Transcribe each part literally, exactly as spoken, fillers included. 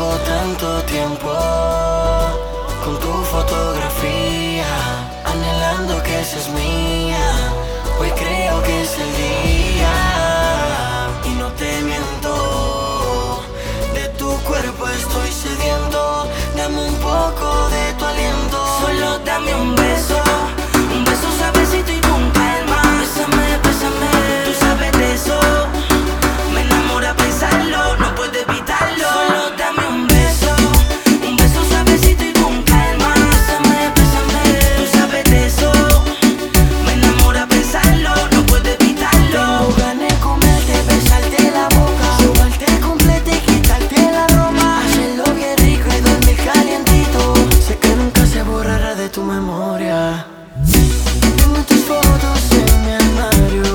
Llevo tanto tiempo con tu fotografía, anhelando que seas mía. Hoy creo que es el día y no te miento, de tu cuerpo estoy sediento. Dame un poco de tu aliento, solo dame un beso, un beso suavecito y con calma. Bésame, bésame, tú sabes de eso. Me enamora pensarlo, no puedo evitarlo. Solo dame un beso, un beso suavecito y con calma. Bésame, bésame, tú sabes de eso. Me enamora pensarlo, no puedo evitarlo. Tengo ganas de comerte, besarte la boca, sobarte completa y quitarte la ropa. Hacerlo bien rico y dormir calientito. Sé que nunca se borrará de tu memoria. Tengo tus fotos en mi armario.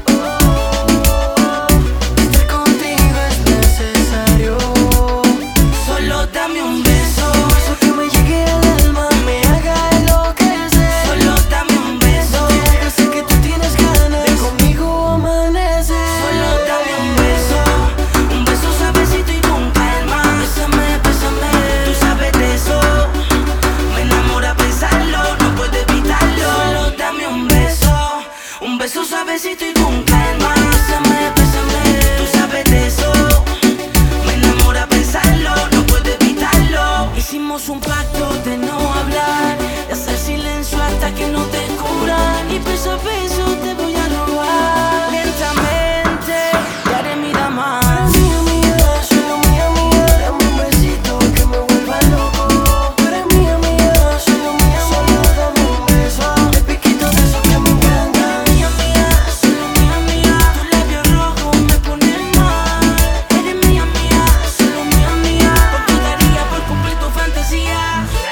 Estar contigo es necesario. Solo dame un beso, un beso que me llegue al alma, me haga enloquecer. Solo dame un beso, que sé que tú tienes ganas de conmigo amanecer. Solo dame un beso, un beso suavecito y con calma. Bésame, bésame, tú sabes de eso. Me enamora pensarlo, no puedo evitarlo. Solo dame un beso, un beso suavecito y con calma. Bésame, bésame, tú sabes de eso. Me enamora pensarlo, no puedo evitarlo. Hicimos un pacto de no hablar, de hacer silencio hasta que no te curan. Y beso a beso te voy a robar. Lentamente te haré mi dama. Mía, mía, solo mía, mía. Dame un besito que me vuelva loco. Tú eres mía, mía, solo mía, solo dame un beso. El piquito de eso que me encanta. Mía, mía, solo mía, mía. Tus labios rojos me ponen mal. Eres mía, mía, solo mía, mía. Por tu daría por cumplir tu fantasía.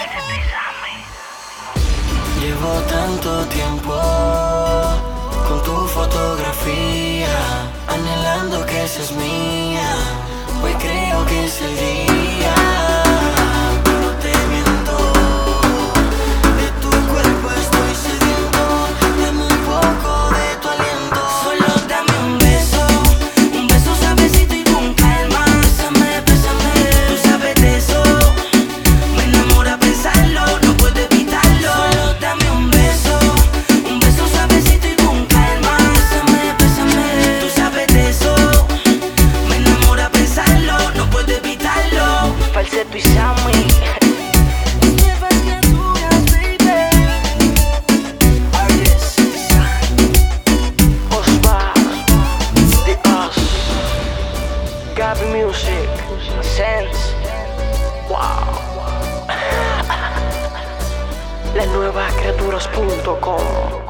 Llevo tanto tiempo con tu fotografía, anhelando que seas mía. Hoy creo que es el día. No te miento, de tu cuerpo estoy sediento. Dame un poco de tu aliento. Solo dame un beso, un beso suavecito y con calma. Bésame, bésame, tú sabes de eso. Me enamora pensarlo, no puedo evitarlo. Solo dame un beso, un beso suavecito y con calma. Bésame, bésame, tú sabes de eso. Me enamora pensarlo, no puedo evitarlo. Falsetto y Sammy. Nuevas criaturas, baby. Artist Design. Osva, The Us. Gabi Music. Sense. Wow. La nueva criaturas punto com.